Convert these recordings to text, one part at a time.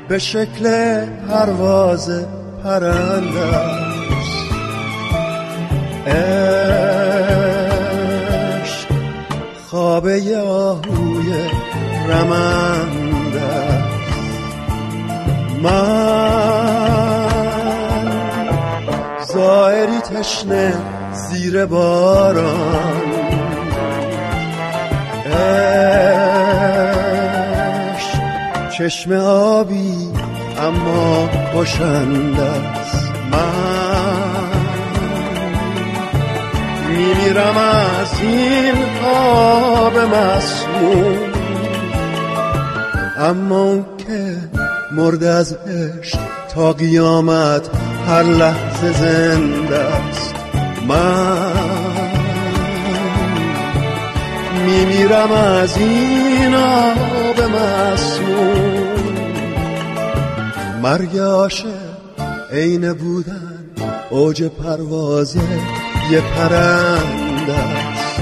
به شکل پرواز پرنده است. عشق خواب آهوی رمنده است. من زائری تشنه زیر باران، عشق چشم آبی اما باشنده است. من میمیرم از این آب مسموم، اما اون که مرد از عشق تا قیامت هر لحظه زنده است. من میمیرم از این آب مسموم. مرگ عاشق عین بودن اوج پرواز یه پرنده است.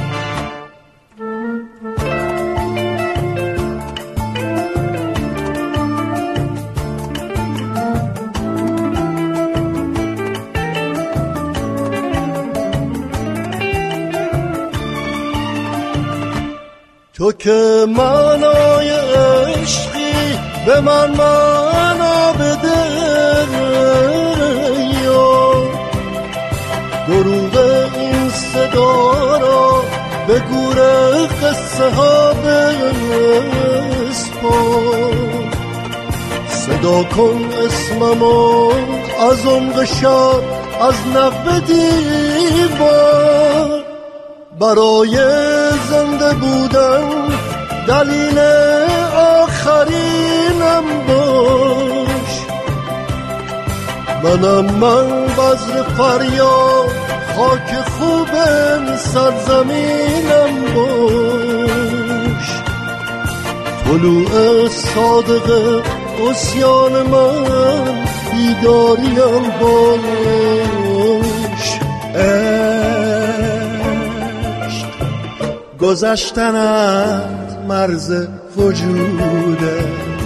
تو که معنای عشقی به من معنا بده، یا دروغ این صدا را به گور قصه ها بسپار. صدا کن اسممو از عمق شب، از نقب دیوار. برای زنده بودن دلیل آخرینم باش. منم من بذر فریاد، خاک خوب سرزمینم باش. طلوع صادق عصیان من بیداریم باش. گذشتنت مرز وجوده،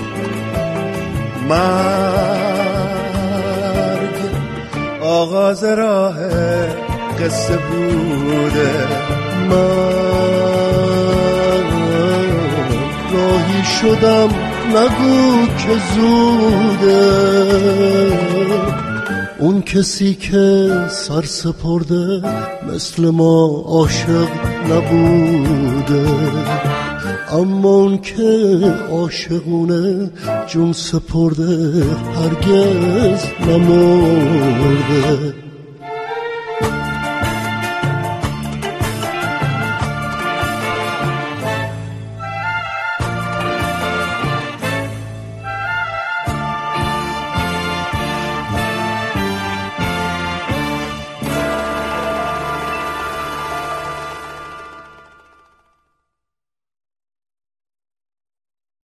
مرگ آغاز راه قصه بوده. من راهی شدم نگو که زوده. اون کسی که سر سپرده مثل ما عاشق نبوده، اما اون که عاشقونه جون سپرده هرگز نمرده.